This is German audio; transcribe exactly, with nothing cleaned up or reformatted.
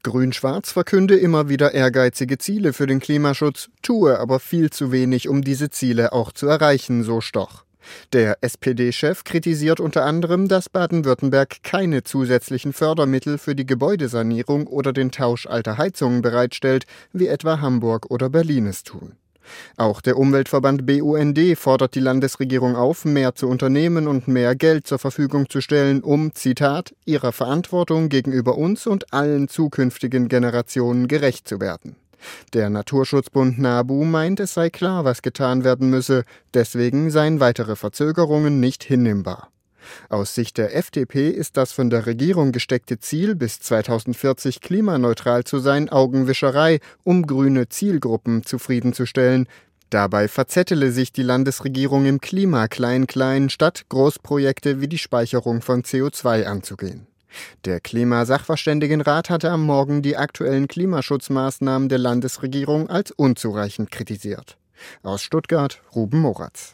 Grün-Schwarz verkünde immer wieder ehrgeizige Ziele für den Klimaschutz, tue aber viel zu wenig, um diese Ziele auch zu erreichen, so Stoch. Der S P D-Chef kritisiert unter anderem, dass Baden-Württemberg keine zusätzlichen Fördermittel für die Gebäudesanierung oder den Tausch alter Heizungen bereitstellt, wie etwa Hamburg oder Berlin es tun. Auch der Umweltverband B U N D fordert die Landesregierung auf, mehr zu unternehmen und mehr Geld zur Verfügung zu stellen, um, Zitat, ihrer Verantwortung gegenüber uns und allen zukünftigen Generationen gerecht zu werden. Der Naturschutzbund NABU meint, es sei klar, was getan werden müsse, deswegen seien weitere Verzögerungen nicht hinnehmbar. Aus Sicht der F D P ist das von der Regierung gesteckte Ziel, bis zweitausendvierzig klimaneutral zu sein, Augenwischerei, um grüne Zielgruppen zufriedenzustellen. Dabei verzettele sich die Landesregierung im Klima-Klein-Klein, statt Großprojekte wie die Speicherung von C O zwei anzugehen. Der Klimasachverständigenrat hatte am Morgen die aktuellen Klimaschutzmaßnahmen der Landesregierung als unzureichend kritisiert. Aus Stuttgart, Ruben Moratz.